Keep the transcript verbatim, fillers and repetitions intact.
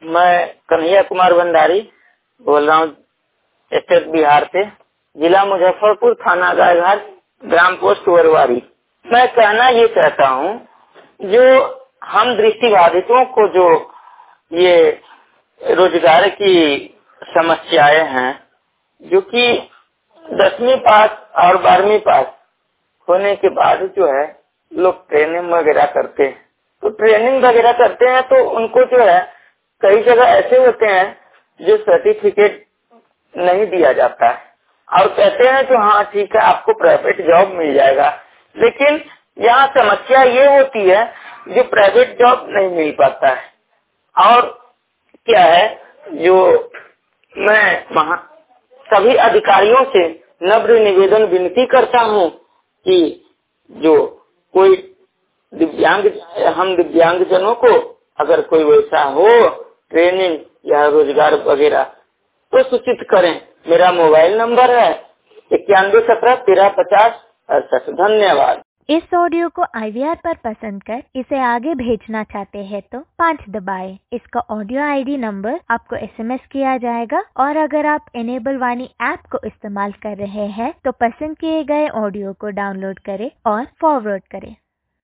मैं कन्हैया कुमार भंडारी बोल रहा हूँ, स्टेट बिहार से, जिला मुजफ्फरपुर, थाना गायघाट, ग्राम पोस्ट वरवारी। मैं कहना ये चाहता हूँ, जो हम दृष्टिबाधितों को जो ये रोजगार की समस्याएं हैं, जो कि दसवीं पास और बारहवीं पास होने के बाद जो है लोग ट्रेनिंग वगैरह करते हैं, तो ट्रेनिंग वगैरह करते हैं तो उनको जो है कई जगह ऐसे होते हैं जो सर्टिफिकेट नहीं दिया जाता है और कहते हैं तो हाँ ठीक है आपको प्राइवेट जॉब मिल जाएगा, लेकिन यहाँ समस्या ये होती है जो प्राइवेट जॉब नहीं मिल पाता है। और क्या है, जो मैं वहाँ सभी अधिकारियों से नम्र निवेदन विनती करता हूँ कि जो कोई दिव्यांग हम दिव्यांग जनों को अगर कोई वैसा हो ट्रेनिंग या रोजगार वगैरह तो सूचित करें। मेरा मोबाइल नंबर है इक्यानवे सत्रह तेरह पचास अड़सठ। धन्यवाद। इस ऑडियो को आई वी आर पर पसंद कर इसे आगे भेजना चाहते हैं तो पाँच दबाएं। इसका ऑडियो आई डी नंबर आपको एस एम एस किया जाएगा और अगर आप इनेबल वाणी ऐप को इस्तेमाल कर रहे हैं तो पसंद किए गए ऑडियो को डाउनलोड करें और फॉरवर्ड करें।